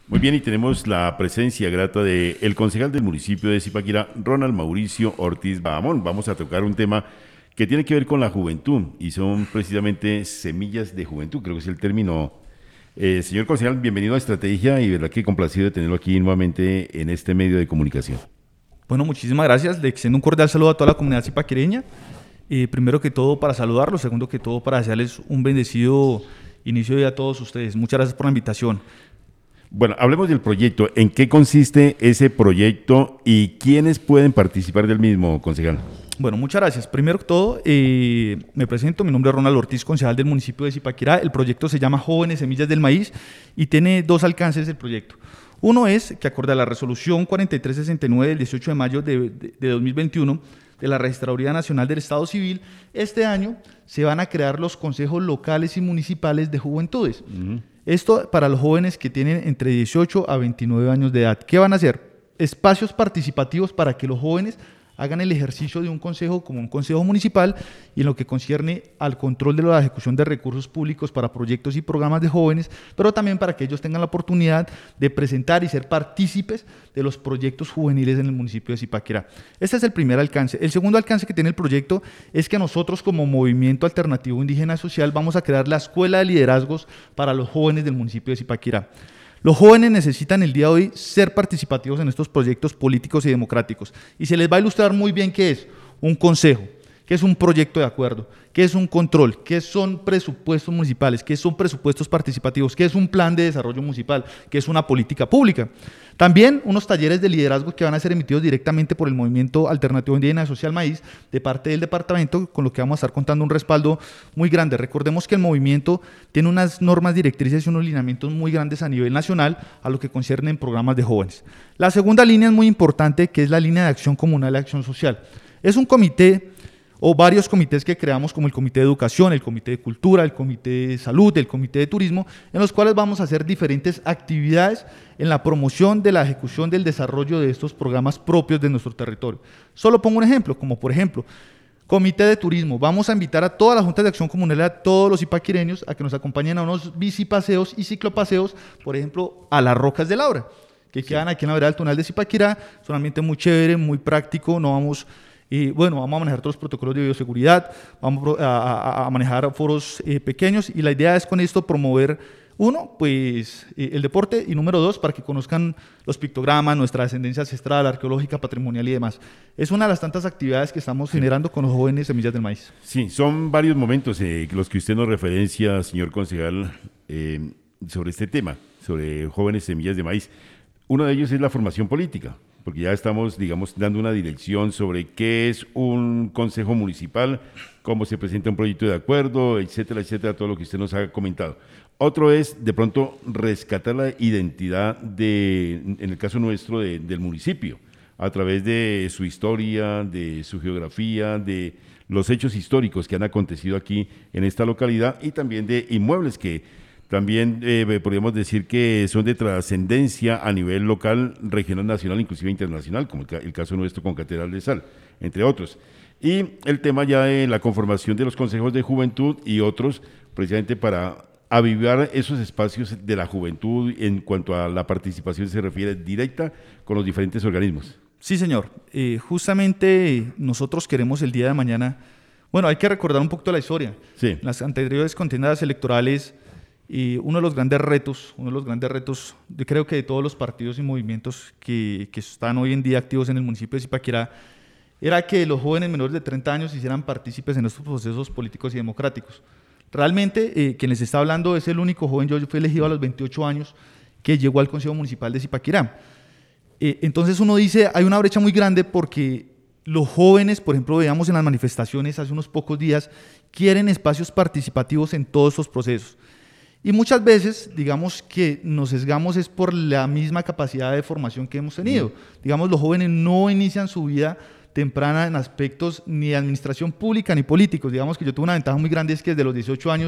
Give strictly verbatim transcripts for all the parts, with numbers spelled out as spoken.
Muy bien, y tenemos la presencia grata del el concejal del municipio de Zipaquirá, Ronald Mauricio Ortiz Bahamón. Vamos a tocar un tema que tiene que ver con la juventud y son precisamente semillas de juventud, creo que es el término. Eh, señor concejal, bienvenido a Estrategia y verdad que complacido de tenerlo aquí nuevamente en este medio de comunicación. Bueno, muchísimas gracias. Le extiendo un cordial saludo a toda la comunidad zipaquireña. Eh, primero que todo para saludarlos, segundo que todo para desearles un bendecido inicio de día a todos ustedes. Muchas gracias por la invitación. Bueno, hablemos del proyecto. ¿En qué consiste ese proyecto y quiénes pueden participar del mismo, concejal? Bueno, muchas gracias. Primero que todo, eh, me presento. Mi nombre es Ronald Ortiz, concejal del municipio de Zipaquirá. El proyecto se llama Jóvenes Semillas del Maíz y tiene dos alcances el proyecto. Uno es que, acorde a la resolución cuarenta y tres sesenta y nueve del dieciocho de mayo de, de, de dos mil veintiuno de la Registraduría Nacional del Estado Civil, este año se van a crear los consejos locales y municipales de juventudes. Uh-huh. Esto para los jóvenes que tienen entre dieciocho a veintinueve años de edad. ¿Qué van a hacer? Espacios participativos para que los jóvenes hagan el ejercicio de un consejo como un consejo municipal y en lo que concierne al control de la ejecución de recursos públicos para proyectos y programas de jóvenes, pero también para que ellos tengan la oportunidad de presentar y ser partícipes de los proyectos juveniles en el municipio de Zipaquirá. Este es el primer alcance. El segundo alcance que tiene el proyecto es que nosotros, como Movimiento Alternativo Indígena Social, vamos a crear la Escuela de Liderazgos para los jóvenes del municipio de Zipaquirá. Los jóvenes necesitan el día de hoy ser participativos en estos proyectos políticos y democráticos y se les va a ilustrar muy bien qué es un consejo, qué es un proyecto de acuerdo, qué es un control, qué son presupuestos municipales, qué son presupuestos participativos, qué es un plan de desarrollo municipal, qué es una política pública. También unos talleres de liderazgo que van a ser emitidos directamente por el Movimiento Alternativo Indígena Social Maíz de parte del departamento, con lo que vamos a estar contando un respaldo muy grande. Recordemos que el movimiento tiene unas normas directrices y unos lineamientos muy grandes a nivel nacional a lo que concierne en programas de jóvenes. La segunda línea es muy importante, que es la línea de acción comunal de acción social. Es un comité o varios comités que creamos, como el Comité de Educación, el Comité de Cultura, el Comité de Salud, el Comité de Turismo, en los cuales vamos a hacer diferentes actividades en la promoción de la ejecución del desarrollo de estos programas propios de nuestro territorio. Solo pongo un ejemplo, como por ejemplo, Comité de Turismo. Vamos a invitar a todas las juntas de acción comunal, a todos los zipaquireños, a que nos acompañen a unos bicipaseos y ciclopaseos, por ejemplo, a las Rocas de Laura, que quedan sí. aquí en la vereda del Tunal de Zipaquirá. Es un ambiente muy chévere, muy práctico, no vamos... Y bueno, vamos a manejar todos los protocolos de bioseguridad, vamos a, a, a manejar foros eh, pequeños y la idea es con esto promover, uno, pues eh, el deporte y número dos, para que conozcan los pictogramas, nuestra descendencia ancestral, arqueológica, patrimonial y demás. Es una de las tantas actividades que estamos sí. generando con los jóvenes Semillas del Maíz. Sí, son varios momentos eh, los que usted nos referencia, señor concejal, eh, sobre este tema, sobre jóvenes Semillas de Maíz. Uno de ellos es la formación política, porque ya estamos, digamos, dando una dirección sobre qué es un consejo municipal, cómo se presenta un proyecto de acuerdo, etcétera, etcétera, todo lo que usted nos ha comentado. Otro es, de pronto, rescatar la identidad, de, en el caso nuestro, de, del municipio, a través de su historia, de su geografía, de los hechos históricos que han acontecido aquí en esta localidad y también de inmuebles que también eh, podríamos decir que son de trascendencia a nivel local, regional, nacional, inclusive internacional, como el, ca el caso nuestro con Catedral de Sal, entre otros. Y el tema ya de la conformación de los consejos de juventud y otros, precisamente para avivar esos espacios de la juventud en cuanto a la participación se refiere directa con los diferentes organismos. Sí, señor. Eh, justamente nosotros queremos el día de mañana, bueno, hay que recordar un poquito la historia. Sí. Las anteriores contiendas electorales, y uno de los grandes retos, uno de los grandes retos, yo creo que de todos los partidos y movimientos que, que están hoy en día activos en el municipio de Zipaquirá, era que los jóvenes menores de treinta años se hicieran partícipes en estos procesos políticos y democráticos. Realmente, eh, quien les está hablando es el único joven, yo fui elegido a los veintiocho años, que llegó al Consejo Municipal de Zipaquirá. Eh, entonces uno dice, hay una brecha muy grande porque los jóvenes, por ejemplo, veíamos en las manifestaciones hace unos pocos días, quieren espacios participativos en todos estos procesos. Y muchas veces, digamos que nos sesgamos es por la misma capacidad de formación que hemos tenido. Mm. Digamos, los jóvenes no inician su vida temprana en aspectos ni de administración pública ni políticos. Digamos que yo tuve una ventaja muy grande, es que desde los dieciocho años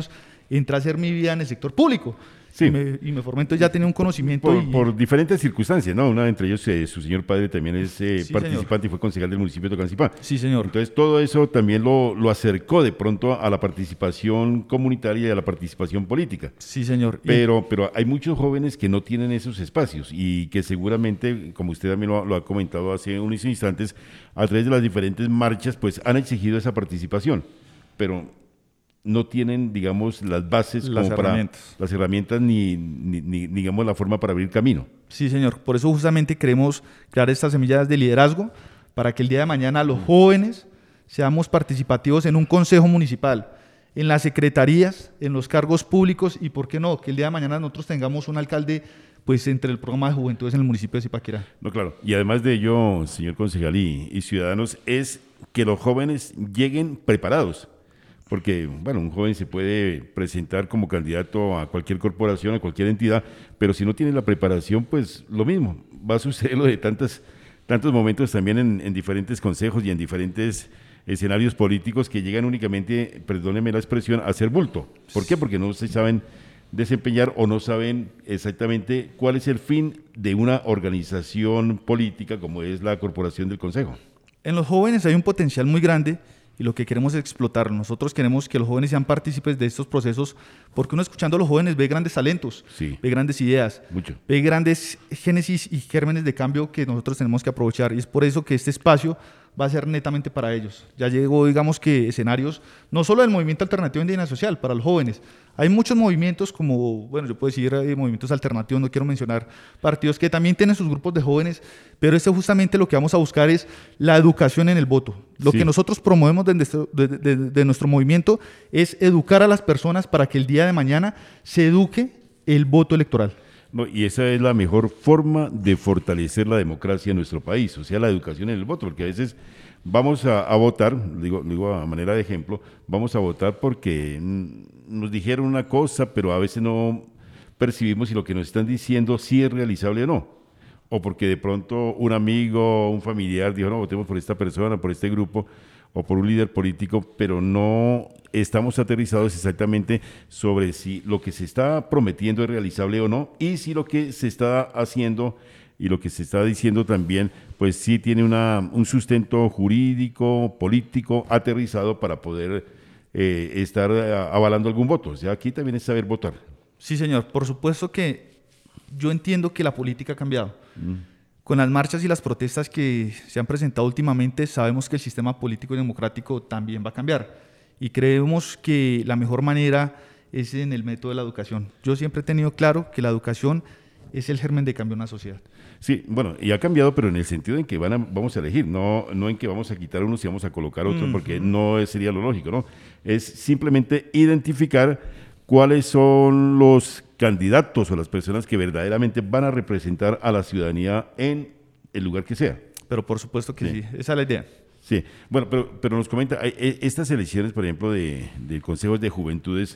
entré a hacer mi vida en el sector público. Sí. Y, me, y me formé, entonces ya tenía un conocimiento. Por, y, por diferentes circunstancias, ¿no? Una entre ellos, eh, su señor padre también es eh, Sí, participante señor. y fue concejal del municipio de Tocancipá. Sí, señor. Entonces todo eso también lo, lo acercó de pronto a la participación comunitaria y a la participación política. Sí, señor. Y- Pero, pero hay muchos jóvenes que no tienen esos espacios y que seguramente, como usted también lo, ha- lo ha comentado hace unos instantes, a través de las diferentes marchas, pues han exigido esa participación, pero no tienen, digamos, las bases Las como para herramientas. las herramientas ni, ni, ni, digamos, la forma para abrir camino. Sí, señor. Por eso justamente queremos crear estas semillas de liderazgo para que el día de mañana los jóvenes seamos participativos en un consejo municipal, en las secretarías, en los cargos públicos y, ¿por qué no?, que el día de mañana nosotros tengamos un alcalde pues entre el programa de juventudes en el municipio de Zipaquirá. No, claro. Y además de ello, señor concejal y, y ciudadanos, es que los jóvenes lleguen preparados. Porque, bueno, un joven se puede presentar como candidato a cualquier corporación, a cualquier entidad, pero si no tiene la preparación, pues lo mismo. Va a suceder lo de tantas, tantos momentos también en, en diferentes consejos y en diferentes escenarios políticos que llegan únicamente, perdóneme la expresión, a hacer bulto. ¿Por qué? Porque no se saben desempeñar o no saben exactamente cuál es el fin de una organización política como es la corporación del consejo. En los jóvenes hay un potencial muy grande y lo que queremos es explotarlo. Nosotros queremos que los jóvenes sean partícipes de estos procesos porque uno escuchando a los jóvenes ve grandes talentos, Sí. ve grandes ideas, Mucho. ve grandes génesis y gérmenes de cambio que nosotros tenemos que aprovechar y es por eso que este espacio va a ser netamente para ellos. Ya llegó, digamos que escenarios, no solo del movimiento alternativo indígena social, para los jóvenes. Hay muchos movimientos como, bueno, yo puedo decir eh, movimientos alternativos, no quiero mencionar partidos que también tienen sus grupos de jóvenes, pero este justamente lo que vamos a buscar es la educación en el voto. Lo Sí. que nosotros promovemos de nuestro, de, de- de nuestro movimiento es educar a las personas para que el día de mañana se eduque el voto electoral. No, y esa es la mejor forma de fortalecer la democracia en nuestro país, o sea, la educación en el voto, porque a veces vamos a, a votar, digo, digo a manera de ejemplo, vamos a votar porque mm, nos dijeron una cosa, pero a veces no percibimos si lo que nos están diciendo sí es realizable o no. O porque de pronto un amigo, un familiar dijo, no, votemos por esta persona, por este grupo, o por un líder político, pero no estamos aterrizados exactamente sobre si lo que se está prometiendo es realizable o no, y si lo que se está haciendo y lo que se está diciendo también, pues sí tiene una, un sustento jurídico, político, aterrizado para poder eh, estar eh, avalando algún voto. O sea, aquí también es saber votar. Sí, señor. Por supuesto que yo entiendo que la política ha cambiado. Con las marchas y las protestas que se han presentado últimamente, sabemos que el sistema político y democrático también va a cambiar. Y creemos que la mejor manera es en el método de la educación. Yo siempre he tenido claro que la educación es el germen de cambio en una sociedad. Sí, bueno, y ha cambiado, pero en el sentido en que van a, vamos a elegir, no, no en que vamos a quitar unos y vamos a colocar otros, Mm. porque no sería lo lógico, ¿no? Es simplemente identificar cuáles son los candidatos o las personas que verdaderamente van a representar a la ciudadanía en el lugar que sea. Pero por supuesto que Sí. sí, esa es la idea. Sí, bueno, pero, pero nos comenta, hay- eh, estas elecciones, por ejemplo, de, de consejos de juventudes,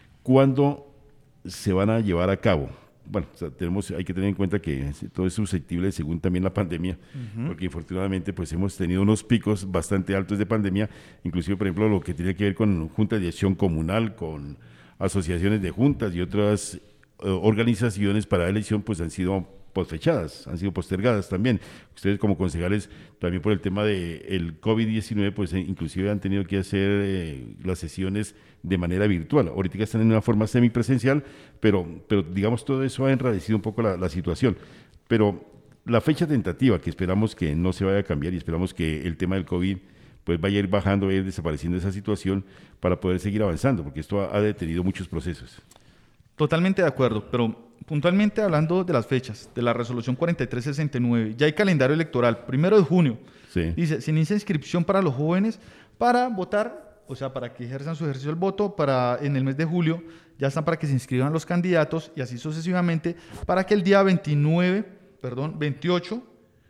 ¿cuándo se van a llevar a cabo? Bueno, o sea, tenemos, hay que tener en cuenta que todo es susceptible según también la pandemia, porque infortunadamente pues hemos tenido unos picos bastante altos de pandemia, inclusive, por ejemplo, lo que tiene que ver con juntas de acción comunal, con asociaciones de juntas y otras eh, organizaciones para la elección, pues han sido posfechadas, han sido postergadas también. Ustedes como concejales, también por el tema del COVID diecinueve, pues eh, inclusive han tenido que hacer eh, las sesiones de manera virtual. Ahorita están en una forma semipresencial, pero, pero digamos todo eso ha enradecido un poco la, la situación. Pero la fecha tentativa, que esperamos que no se vaya a cambiar y esperamos que el tema del COVID pues vaya a ir bajando, vaya a ir desapareciendo esa situación para poder seguir avanzando, porque esto ha, ha detenido muchos procesos. Totalmente de acuerdo, pero puntualmente hablando de las fechas, de la resolución cuarenta y tres sesenta y nueve, ya hay calendario electoral, primero de junio, Sí. dice, se inicia inscripción para los jóvenes para votar, o sea, para que ejerzan su ejercicio del voto, para en el mes de julio ya están para que se inscriban los candidatos y así sucesivamente, para que el día veintinueve, perdón, veintiocho,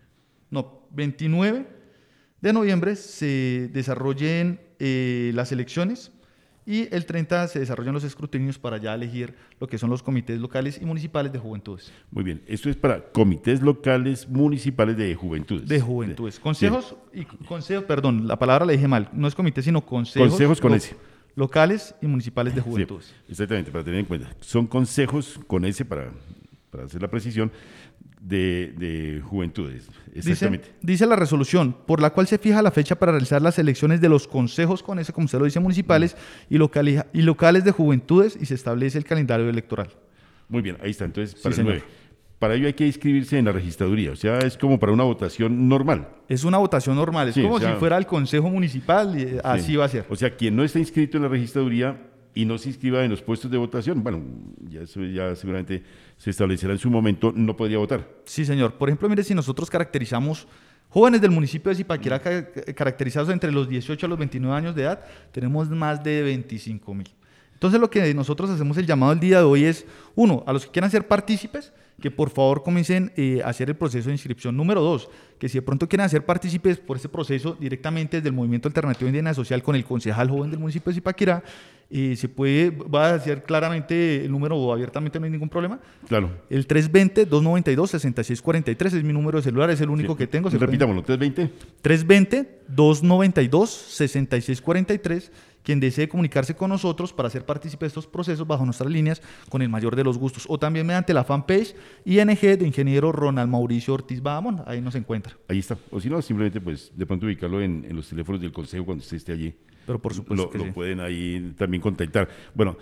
no, veintinueve de noviembre se desarrollen eh, las elecciones y el treinta se desarrollan los escrutinios para ya elegir lo que son los comités locales y municipales de juventudes. Muy bien, esto es para comités locales municipales de juventudes. De juventudes. Consejos y consejos, perdón, la palabra la dije mal, no es comité, sino consejos. Consejos con lo- ese. locales y municipales de juventudes. Sí, exactamente, para tener en cuenta. Son consejos con ese, para, para hacer la precisión, de, de juventudes. Exactamente. Dice, dice la resolución, por la cual se fija la fecha para realizar las elecciones de los consejos con ese, como usted lo dice, municipales mm. y, locali- y locales de juventudes, y se establece el calendario electoral. Muy bien, ahí está. Entonces, para sí, el nueve. Para ello hay que inscribirse en la registraduría, o sea, es como para una votación normal. Es una votación normal, es sí, como o sea, si fuera el consejo municipal, y así sí. va a ser. O sea, quien no está inscrito en la registraduría y no se inscriba en los puestos de votación, bueno, ya eso ya seguramente se establecerá en su momento, no podría votar. Sí, señor. Por ejemplo, mire, si nosotros caracterizamos jóvenes del municipio de Zipaquirá caracterizados entre los dieciocho a los veintinueve años de edad, tenemos más de veinticinco mil. Entonces, lo que nosotros hacemos el llamado el día de hoy es, uno, a los que quieran ser partícipes, que por favor comiencen eh, a hacer el proceso de inscripción. Número dos, que si de pronto quieren hacer partícipes por este proceso directamente desde el Movimiento Alternativo Indígena Social con el concejal joven del municipio de Zipaquirá, eh, se puede, va a decir claramente el número abiertamente, no hay ningún problema. Claro. El tres dos cero, dos nueve dos, seis seis cuatro tres es mi número de celular, es el único sí. que tengo. Repitámoslo, tres dos cero. tres dos cero, dos nueve dos, seis seis cuatro tres. Quien desee comunicarse con nosotros para ser partícipe de estos procesos bajo nuestras líneas con el mayor de los gustos, o también mediante la fanpage I N G de ingeniero Ronald Mauricio Ortiz Bahamón, ahí nos encuentra. Ahí está, o si no, simplemente pues de pronto ubicarlo en, en los teléfonos del consejo cuando usted esté allí. Pero por supuesto lo, que lo sí. pueden ahí también contactar. Bueno,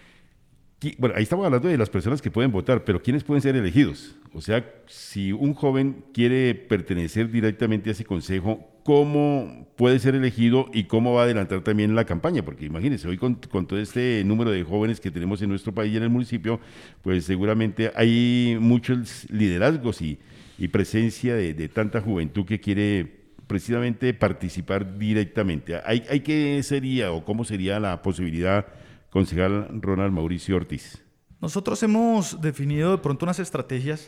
bueno, ahí estamos hablando de las personas que pueden votar, pero ¿quiénes pueden ser elegidos? O sea, si un joven quiere pertenecer directamente a ese consejo, ¿cómo puede ser elegido y cómo va a adelantar también la campaña? Porque imagínense, hoy con, con todo este número de jóvenes que tenemos en nuestro país y en el municipio, pues seguramente hay muchos liderazgos y, y presencia de, de tanta juventud que quiere precisamente participar directamente. ¿Hay, hay qué sería o cómo sería la posibilidad, concejal Ronald Mauricio Ortiz? Nosotros hemos definido de pronto unas estrategias,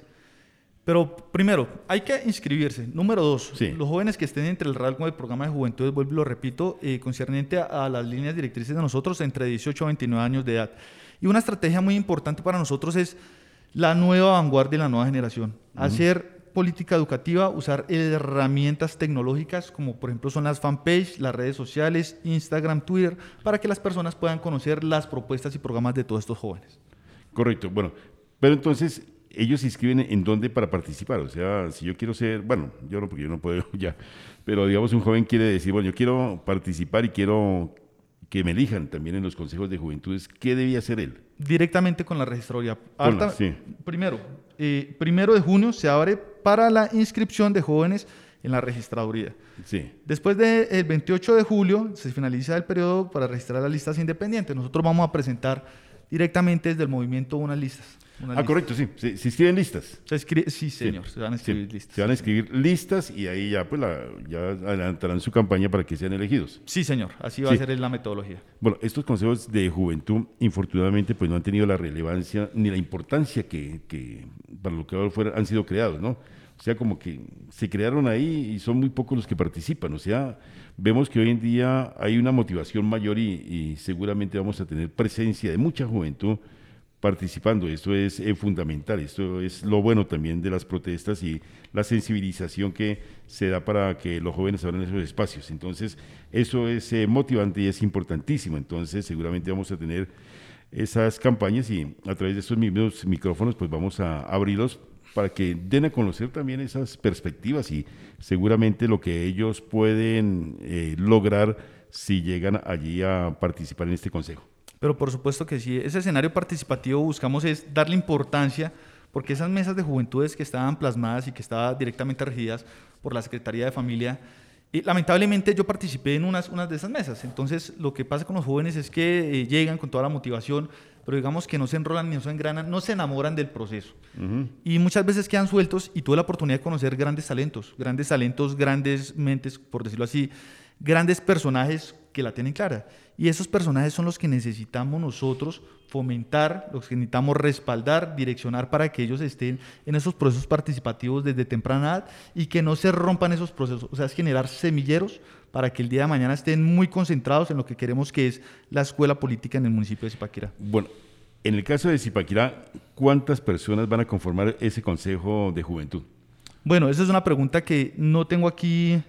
pero primero, hay que inscribirse. Número dos, sí. los jóvenes que estén entre el rango del programa de juventud, vuelvo y lo repito, eh, concerniente a, a las líneas directrices de nosotros, entre dieciocho a veintinueve años de edad. Y una estrategia muy importante para nosotros es la nueva vanguardia y la nueva generación. Uh-huh. Hacer política educativa, usar herramientas tecnológicas como por ejemplo son las fanpage, las redes sociales, Instagram, Twitter, para que las personas puedan conocer las propuestas y programas de todos estos jóvenes. Correcto, bueno, pero entonces ellos se inscriben en dónde para participar, o sea, si yo quiero ser, bueno, yo no, porque yo no puedo ya, pero digamos un joven quiere decir, bueno, yo quiero participar y quiero que me elijan también en los consejos de juventudes, ¿qué debía hacer él? Directamente con la registraduría. Hola, sí. Primero, eh, primero de junio se abre para la inscripción de jóvenes en la registraduría. Sí. Después del veintiocho de julio se finaliza el periodo para registrar las listas independientes. Nosotros vamos a presentar directamente desde el movimiento unas listas. Unas ah, listas. correcto, sí. ¿Se, se inscriben listas? Se escribe, sí, señor. Sí. Se van a escribir sí. listas. Se van a escribir listas y ahí ya, pues, la, ya adelantarán su campaña para que sean elegidos. Sí, señor. Así va sí. a ser la metodología. Bueno, estos consejos de juventud, infortunadamente, pues no han tenido la relevancia ni la importancia que, que para lo que ahora fuera, han sido creados, ¿no? O sea, como que se crearon ahí y son muy pocos los que participan. O sea, vemos que hoy en día hay una motivación mayor y, y seguramente vamos a tener presencia de mucha juventud participando. Esto es eh, fundamental, esto es lo bueno también de las protestas y la sensibilización que se da para que los jóvenes abran esos espacios. Entonces, eso es eh, motivante y es importantísimo. Entonces, seguramente vamos a tener esas campañas y a través de estos mismos micrófonos, pues vamos a abrirlos para que den a conocer también esas perspectivas y seguramente lo que ellos pueden eh, lograr si llegan allí a participar en este consejo. Pero por supuesto que sí, ese escenario participativo buscamos es darle importancia, porque esas mesas de juventudes que estaban plasmadas y que estaban directamente regidas por la Secretaría de Familia, y lamentablemente yo participé en unas, unas de esas mesas. Entonces lo que pasa con los jóvenes es que eh, llegan con toda la motivación, pero digamos que no se enrolan ni no se engranan, no se enamoran del proceso. Uh-huh. Y muchas veces quedan sueltos y tuve la oportunidad de conocer grandes talentos, grandes talentos, grandes mentes, por decirlo así, grandes personajes que la tienen clara. Y esos personajes son los que necesitamos nosotros fomentar, los que necesitamos respaldar, direccionar para que ellos estén en esos procesos participativos desde temprana edad y que no se rompan esos procesos. O sea, es generar semilleros para que el día de mañana estén muy concentrados en lo que queremos que es la escuela política en el municipio de Zipaquirá. Bueno, en el caso de Zipaquirá, ¿cuántas personas van a conformar ese consejo de juventud? Bueno, esa es una pregunta que no tengo aquí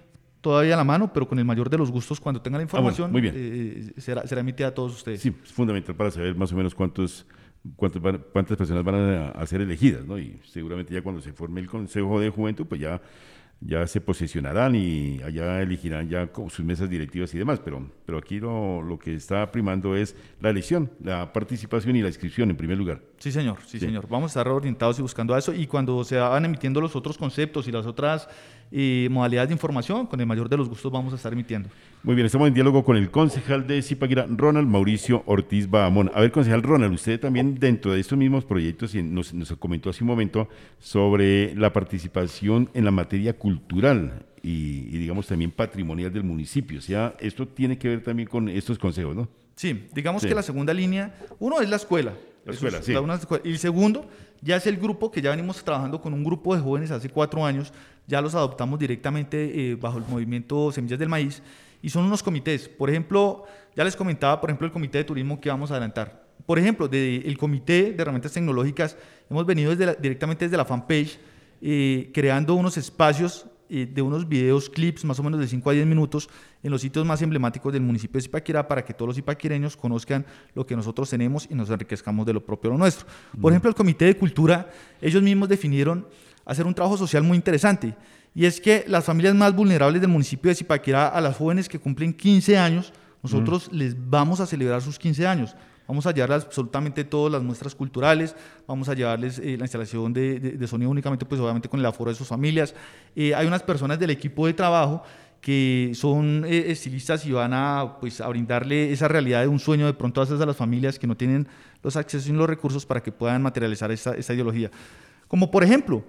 todavía a la mano, pero con el mayor de los gustos, cuando tenga la información, ah, bueno, muy bien. Eh, será, será emitida a todos ustedes. Sí, es fundamental para saber más o menos cuántos, cuántos van- cuántas personas van a, a ser elegidas, ¿no? Y seguramente ya cuando se forme el Consejo de Juventud, pues ya, ya se posesionarán y allá elegirán ya con sus mesas directivas y demás, pero, pero aquí lo, lo que está primando es la elección, la participación y la inscripción en primer lugar. Sí, señor, sí, Sí. señor. Vamos a estar orientados y buscando a eso, y cuando se van emitiendo los otros conceptos y las otras eh, modalidades de información, con el mayor de los gustos vamos a estar emitiendo. Muy bien, estamos en diálogo con el concejal de Zipaquirá, Ronald Mauricio Ortiz Bahamón. A ver, concejal Ronald, usted también dentro de estos mismos proyectos y nos, nos comentó hace un momento sobre la participación en la materia cultural y, y digamos también patrimonial del municipio. O sea, esto tiene que ver también con estos consejos, ¿no? Sí, digamos Sí. que la segunda línea, uno es la escuela. La Eso escuela, es sí. la una escuela. Y el segundo, ya es el grupo que ya venimos trabajando con un grupo de jóvenes hace cuatro años, ya los adoptamos directamente eh, bajo el movimiento Semillas del Maíz, y son unos comités. Por ejemplo, ya les comentaba, por ejemplo, el comité de turismo que vamos a adelantar. Por ejemplo, del comité de herramientas tecnológicas, hemos venido desde la- directamente desde la fanpage, eh, creando unos espacios eh, de unos videos, clips más o menos de cinco a diez minutos en los sitios más emblemáticos del municipio de Zipaquirá, para que todos los zipaquireños conozcan lo que nosotros tenemos y nos enriquezcamos de lo propio, lo nuestro. Por ejemplo, el Comité de Cultura, ellos mismos definieron hacer un trabajo social muy interesante, y es que las familias más vulnerables del municipio de Zipaquirá, a las jóvenes que cumplen quince años, nosotros les vamos a celebrar sus quince años. Vamos a llevarles absolutamente todas las muestras culturales, vamos a llevarles eh, la instalación de, de, de sonido únicamente, pues obviamente con el aforo de sus familias. Eh, hay unas personas del equipo de trabajo que son eh, estilistas y van a, pues, a brindarle esa realidad de un sueño de pronto a esas a las familias que no tienen los accesos y los recursos para que puedan materializar esta, esta ideología. Como por ejemplo,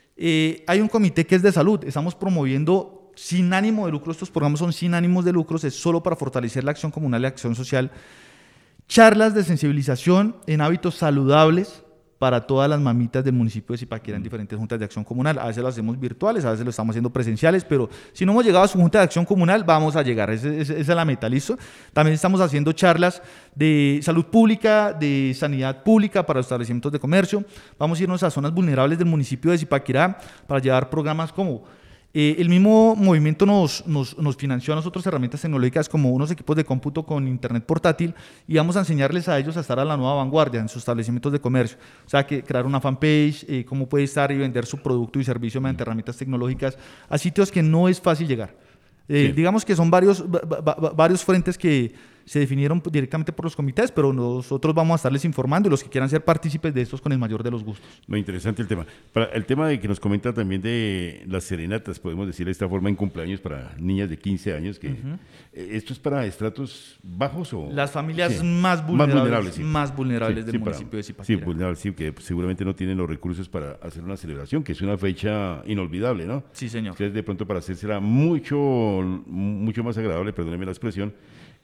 eh, hay un comité que es de salud, estamos promoviendo sin ánimo de lucro, estos programas son sin ánimos de lucros, es solo para fortalecer la acción comunal y la acción social, charlas de sensibilización en hábitos saludables para todas las mamitas del municipio de Zipaquirá en diferentes juntas de acción comunal. A veces lo hacemos virtuales, a veces lo estamos haciendo presenciales, pero si no hemos llegado a su junta de acción comunal, vamos a llegar. Esa, esa, esa es la meta, ¿listo? También estamos haciendo charlas de salud pública, de sanidad pública para los establecimientos de comercio. Vamos a irnos a zonas vulnerables del municipio de Zipaquirá para llevar programas como... Eh, el mismo movimiento nos, nos, nos financió a nosotros herramientas tecnológicas como unos equipos de cómputo con internet portátil, y vamos a enseñarles a ellos a estar a la nueva vanguardia en sus establecimientos de comercio. O sea, que crear una fanpage, eh, cómo puede estar y vender su producto y servicio mediante herramientas tecnológicas a sitios que no es fácil llegar. Eh, Sí. Digamos que son varios, va- va- va- varios frentes que se definieron directamente por los comités, pero nosotros vamos a estarles informando, y los que quieran ser partícipes de estos, con el mayor de los gustos. Muy interesante el tema. Para el tema de que nos comenta también de las serenatas, podemos decir de esta forma, en cumpleaños para niñas de quince años, que eh, ¿esto es para estratos bajos o...? Las familias Sí. más vulnerables, sí. más vulnerables Sí, del sí, para- municipio de Sí, Zipaquirá. vulnerables, sí, que seguramente no tienen los recursos para hacer una celebración, que es una fecha inolvidable, ¿no? Sí, señor. Ustedes de pronto para hacérsela mucho, mucho más agradable, perdóneme la expresión,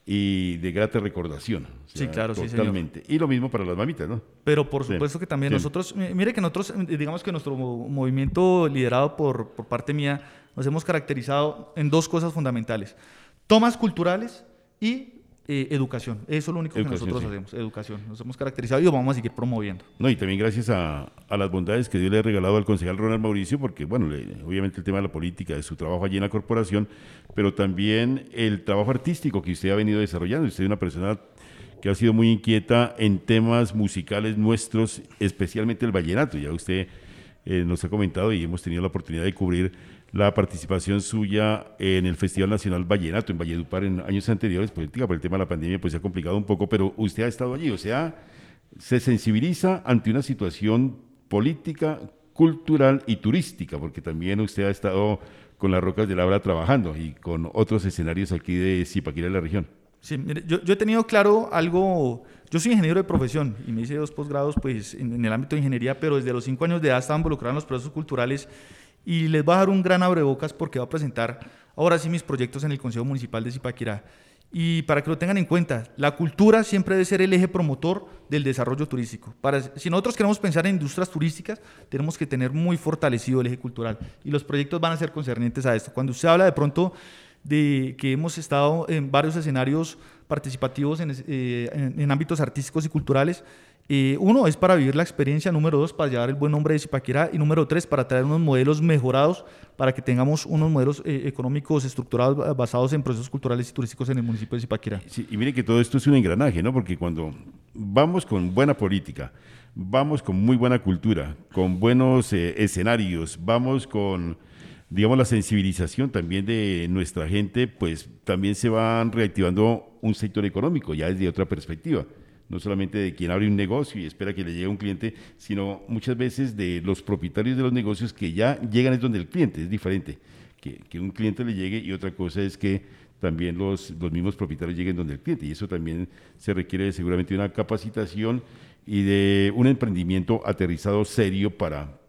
y de grata recordación. O Sí, sea, claro, sí, señor. totalmente. Y lo mismo para las mamitas, ¿no? Pero por Sí. supuesto que también Sí. nosotros, mi- mire que nosotros, eh, digamos que nuestro mo- movimiento liderado por, por parte mía, nos hemos caracterizado en dos cosas fundamentales: tomas culturales y eh, educación. Eso es lo único Educación, que nosotros sí. hacemos, educación. Nos hemos caracterizado y lo vamos a seguir promoviendo. No, y también gracias a, a las bondades que Dios le ha regalado al concejal Ronald Mauricio, porque, bueno, le- obviamente el tema de la política, de su trabajo allí en la corporación, pero también el trabajo artístico que usted ha venido desarrollando. Usted es una persona que ha sido muy inquieta en temas musicales nuestros, especialmente el vallenato. Ya usted eh, nos ha comentado y hemos tenido la oportunidad de cubrir la participación suya en el Festival Nacional Vallenato en Valledupar en años anteriores. Política por el tema de la pandemia pues se ha complicado un poco, pero usted ha estado allí, o sea, se sensibiliza ante una situación política, cultural y turística, porque también usted ha estado con las Rocas de Labra trabajando y con otros escenarios aquí de Zipaquirá y la región. Sí, mire, yo, yo he tenido claro algo. Yo soy ingeniero de profesión y me hice dos posgrados pues, en, en el ámbito de ingeniería, pero desde los cinco años de edad estaba involucrado en los procesos culturales, y les voy a dar un gran abrebocas porque voy a presentar ahora sí mis proyectos en el Consejo Municipal de Zipaquirá. Y para que lo tengan en cuenta, la cultura siempre debe ser el eje promotor del desarrollo turístico. Para, si nosotros queremos pensar en industrias turísticas, tenemos que tener muy fortalecido el eje cultural, y los proyectos van a ser concernientes a esto. Cuando usted habla de pronto de que hemos estado en varios escenarios participativos en, eh, en, en ámbitos artísticos y culturales, Eh, uno es para vivir la experiencia, número dos para llevar el buen nombre de Zipaquirá y número tres para traer unos modelos mejorados para que tengamos unos modelos eh, económicos estructurados basados en procesos culturales y turísticos en el municipio de Zipaquirá. Sí, y mire que todo esto es un engranaje, ¿no? Porque cuando vamos con buena política, vamos con muy buena cultura, con buenos eh, escenarios, vamos con, digamos, la sensibilización también de nuestra gente, pues también se van reactivando un sector económico ya desde otra perspectiva. No solamente de quien abre un negocio y espera que le llegue un cliente, sino muchas veces de los propietarios de los negocios que ya llegan es donde el cliente, es diferente, que, que un cliente le llegue y otra cosa es que también los, los mismos propietarios lleguen donde el cliente y eso también se requiere seguramente de una capacitación y de un emprendimiento aterrizado serio para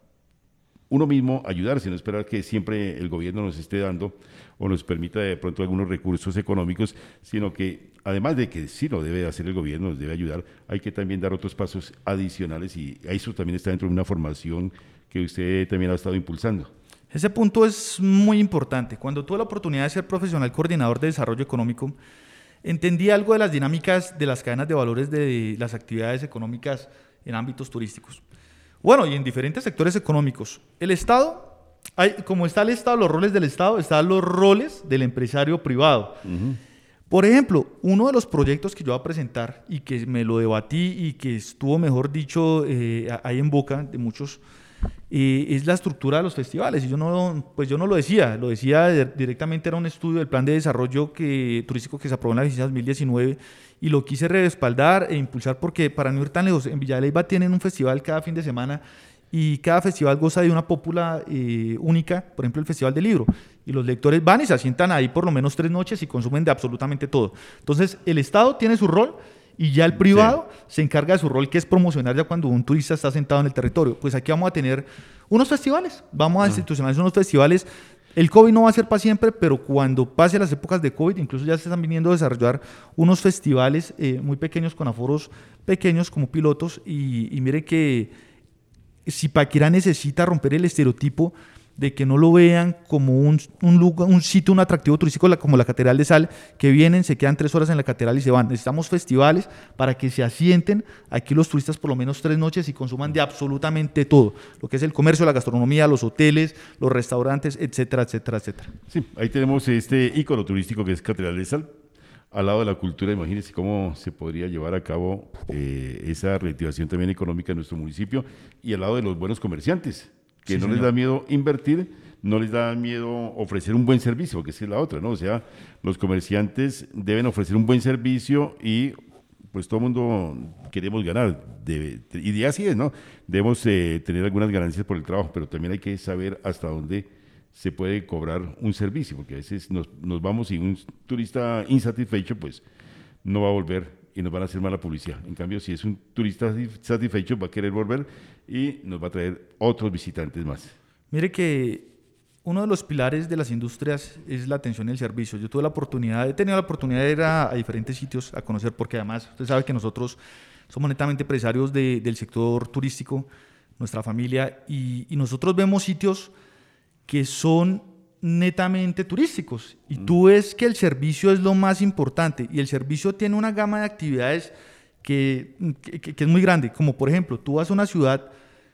uno mismo ayudarse, no esperar que siempre el gobierno nos esté dando o nos permita de pronto algunos recursos económicos, sino que además de que sí lo debe hacer el gobierno, nos debe ayudar, hay que también dar otros pasos adicionales y eso también está dentro de una formación que usted también ha estado impulsando. Ese punto es muy importante. Cuando tuve la oportunidad de ser profesional coordinador de desarrollo económico, entendí algo de las dinámicas de las cadenas de valores de las actividades económicas en ámbitos turísticos. Bueno, y en diferentes sectores económicos. El Estado, hay, como está el Estado, los roles del Estado, están los roles del empresario privado. Uh-huh. Por ejemplo, uno de los proyectos que yo voy a presentar y que me lo debatí y que estuvo, mejor dicho, eh, ahí en boca de muchos, eh, es la estructura de los festivales. Y yo no, pues yo no lo decía, lo decía de, directamente, era un estudio del plan de desarrollo que, turístico que se aprobó en la vigencia dos mil diecinueve y lo quise respaldar e impulsar porque, para no ir tan lejos, en Villa de Leyva tienen un festival cada fin de semana y cada festival goza de una pópula eh, única, por ejemplo el Festival del Libro, y los lectores van y se asientan ahí por lo menos tres noches y consumen de absolutamente todo. Entonces el Estado tiene su rol y ya el privado sí. se encarga de su rol, que es promocionar ya cuando un turista está sentado en el territorio. Pues aquí vamos a tener unos festivales, vamos a uh-huh. institucionalizar unos festivales. El COVID no va a ser para siempre, pero cuando pase las épocas de COVID, incluso ya se están viniendo a desarrollar unos festivales eh, muy pequeños, con aforos pequeños como pilotos, y, y mire que Zipaquirá necesita romper el estereotipo de que no lo vean como un, un, lugar, un sitio, un atractivo turístico como la Catedral de Sal, que vienen, se quedan tres horas en la catedral y se van. Necesitamos festivales para que se asienten aquí los turistas por lo menos tres noches y consuman de absolutamente todo, lo que es el comercio, la gastronomía, los hoteles, los restaurantes, etcétera, etcétera, etcétera. Sí, ahí tenemos este ícono turístico que es Catedral de Sal. Al lado de la cultura, imagínense cómo se podría llevar a cabo eh, esa reactivación también económica en nuestro municipio y al lado de los buenos comerciantes, que sí, no señor. les da miedo invertir, no les da miedo ofrecer un buen servicio, que esa es la otra, ¿no? O sea, los comerciantes deben ofrecer un buen servicio y pues todo el mundo queremos ganar, debe, y así es, ¿no? Debemos eh, tener algunas ganancias por el trabajo, pero también hay que saber hasta dónde se puede cobrar un servicio, porque a veces nos, nos vamos y un turista insatisfecho pues no va a volver y nos van a hacer mala publicidad. En cambio, si es un turista satisfecho va a querer volver y nos va a traer otros visitantes más. Mire que uno de los pilares de las industrias es la atención y el servicio. Yo tuve la oportunidad, he tenido la oportunidad de ir a, a diferentes sitios a conocer, porque además usted sabe que nosotros somos netamente empresarios de, del sector turístico, nuestra familia, y, y nosotros vemos sitios que son netamente turísticos y tú ves que el servicio es lo más importante y el servicio tiene una gama de actividades que, que, que es muy grande, como por ejemplo, tú vas a una ciudad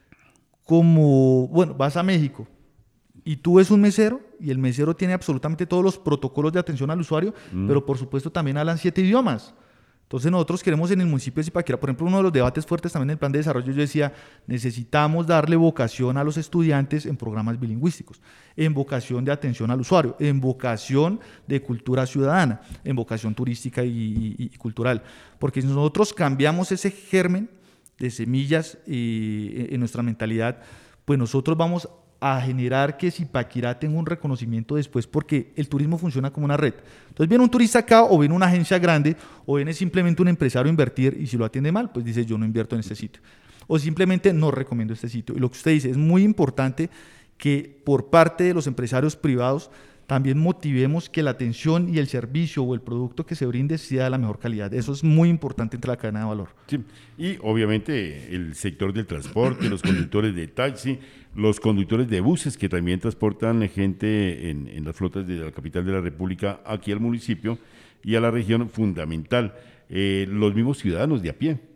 como, bueno, vas a México y tú ves un mesero y el mesero tiene absolutamente todos los protocolos de atención al usuario, mm. pero por supuesto también hablan siete idiomas. Entonces nosotros queremos en el municipio de Zipaquirá, por ejemplo, uno de los debates fuertes también en el plan de desarrollo, yo decía, necesitamos darle vocación a los estudiantes en programas bilingüísticos, en vocación de atención al usuario, en vocación de cultura ciudadana, en vocación turística y, y, y cultural. Porque si nosotros cambiamos ese germen de semillas eh, en nuestra mentalidad, pues nosotros vamos a generar que Zipaquirá tenga un reconocimiento después, porque el turismo funciona como una red. Entonces viene un turista acá o viene una agencia grande o viene simplemente un empresario a invertir y si lo atiende mal, pues dice yo no invierto en este sitio. O simplemente no recomiendo este sitio. Y lo que usted dice es muy importante que por parte de los empresarios privados también motivemos que la atención y el servicio o el producto que se brinde sea de la mejor calidad. Eso es muy importante entre la cadena de valor. Sí, y obviamente el sector del transporte, los conductores de taxi, los conductores de buses que también transportan gente en, en las flotas de la capital de la República aquí al municipio y a la región, fundamental. Eh, los mismos ciudadanos de a pie,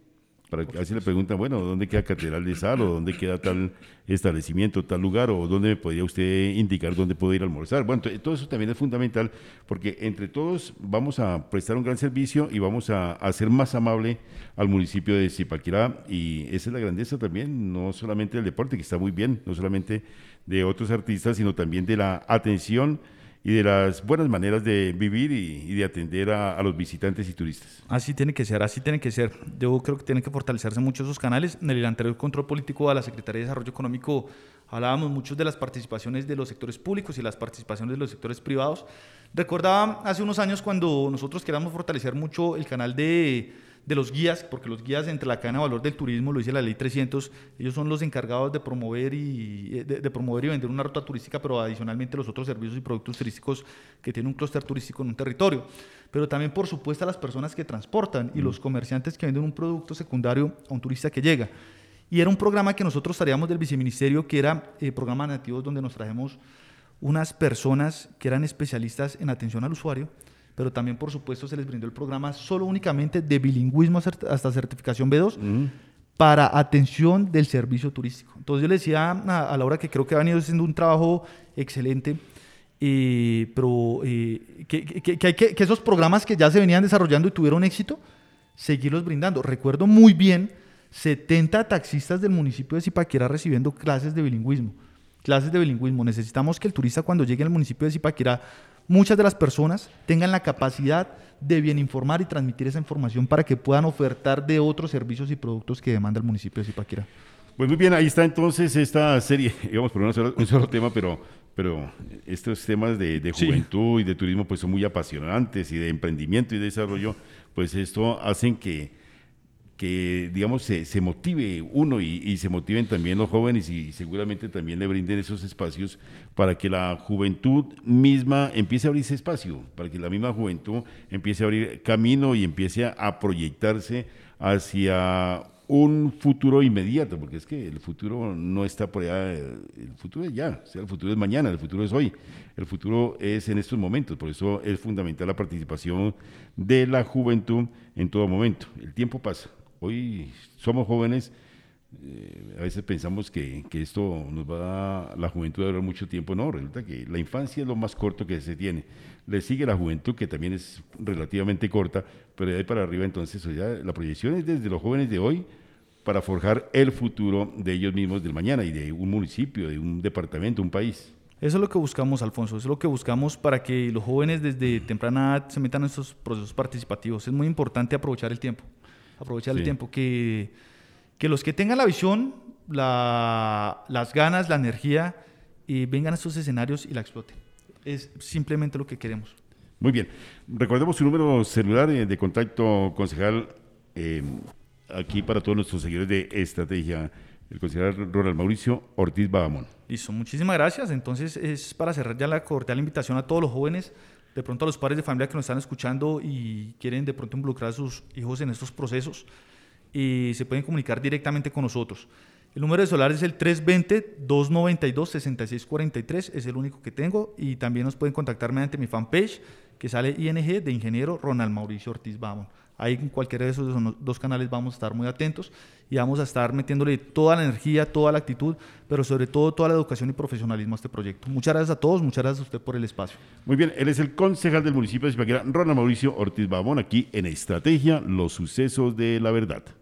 Para que así le preguntan, bueno, ¿dónde queda Catedral de Sal? ¿O dónde queda tal establecimiento, tal lugar? ¿O dónde me podría usted indicar dónde puedo ir a almorzar? Bueno, todo eso también es fundamental porque entre todos vamos a prestar un gran servicio y vamos a, a hacer más amable al municipio de Zipaquirá, y esa es la grandeza también, no solamente del deporte, que está muy bien, no solamente de otros artistas, sino también de la atención y de las buenas maneras de vivir y, y de atender a, a los visitantes y turistas. Así tiene que ser, así tiene que ser. Yo creo que tienen que fortalecerse mucho esos canales. En el anterior control político a la Secretaría de Desarrollo Económico hablábamos mucho de las participaciones de los sectores públicos y las participaciones de los sectores privados. Recordaba hace unos años cuando nosotros queríamos fortalecer mucho el canal de... de los guías, porque los guías entre la cadena de valor del turismo, lo dice la ley trescientos, ellos son los encargados de promover y de, de promover y vender una ruta turística, pero adicionalmente los otros servicios y productos turísticos que tiene un clúster turístico en un territorio. Pero también, por supuesto, a las personas que transportan y mm. los comerciantes que venden un producto secundario a un turista que llega. Y era un programa que nosotros traíamos del viceministerio, que era eh, programa nativos, donde nos trajimos unas personas que eran especialistas en atención al usuario, pero también, por supuesto, se les brindó el programa solo únicamente de bilingüismo hasta certificación B dos mm. para atención del servicio turístico. Entonces yo le decía a, a Laura que creo que han ido haciendo un trabajo excelente, eh, pero eh, que, que, que, hay que, que esos programas que ya se venían desarrollando y tuvieron éxito, seguirlos brindando. Recuerdo muy bien setenta taxistas del municipio de Zipaquirá recibiendo clases de bilingüismo. Clases de bilingüismo. Necesitamos que el turista, cuando llegue al municipio de Zipaquirá, muchas de las personas tengan la capacidad de bien informar y transmitir esa información para que puedan ofertar de otros servicios y productos que demanda el municipio de Zipaquirá. Pues muy bien, ahí está entonces esta serie, digamos por un solo, un solo tema, pero, pero estos temas de, de juventud sí. y de turismo pues son muy apasionantes, y de emprendimiento y de desarrollo, pues esto hacen que que digamos se, se motive uno y, y se motiven también los jóvenes, y seguramente también le brinden esos espacios para que la juventud misma empiece a abrirse espacio, para que la misma juventud empiece a abrir camino y empiece a, a proyectarse hacia un futuro inmediato, porque es que el futuro no está por allá, el futuro es ya, o sea, el futuro es mañana, el futuro es hoy, el futuro es en estos momentos, por eso es fundamental la participación de la juventud en todo momento. El tiempo pasa. Hoy somos jóvenes, eh, a veces pensamos que, que esto nos va a la juventud a durar mucho tiempo. No, resulta que la infancia es lo más corto que se tiene. Le sigue la juventud, que también es relativamente corta, pero de ahí para arriba entonces ya la proyección es desde los jóvenes de hoy para forjar el futuro de ellos mismos del mañana y de un municipio, de un departamento, un país. Eso es lo que buscamos, Alfonso, eso es lo que buscamos para que los jóvenes desde temprana edad se metan en estos procesos participativos. Es muy importante aprovechar el tiempo. aprovechar sí. el tiempo, que, que los que tengan la visión, la, las ganas, la energía, y vengan a estos escenarios y la exploten. Es simplemente lo que queremos. Muy bien. Recordemos su número celular de contacto, concejal, eh, aquí para todos nuestros seguidores de Estrategia, el concejal Ronald Mauricio Ortiz Bahamón. Listo, muchísimas gracias. Entonces es para cerrar ya la cordial invitación a todos los jóvenes, de pronto a los padres de familia que nos están escuchando y quieren de pronto involucrar a sus hijos en estos procesos, y se pueden comunicar directamente con nosotros. El número de celular es el tres dos cero, dos nueve dos, seis seis cuatro tres, es el único que tengo, y también nos pueden contactar mediante mi fanpage, que sale I N G de Ingeniero Ronald Mauricio Ortiz Bahamón. Ahí en cualquiera de esos dos canales vamos a estar muy atentos y vamos a estar metiéndole toda la energía, toda la actitud, pero sobre todo toda la educación y profesionalismo a este proyecto. Muchas gracias a todos, muchas gracias a usted por el espacio. Muy bien, él es el concejal del municipio de Zipaquirá, Ronald Mauricio Ortiz Bahamón, aquí en Estrategia, los sucesos de la verdad.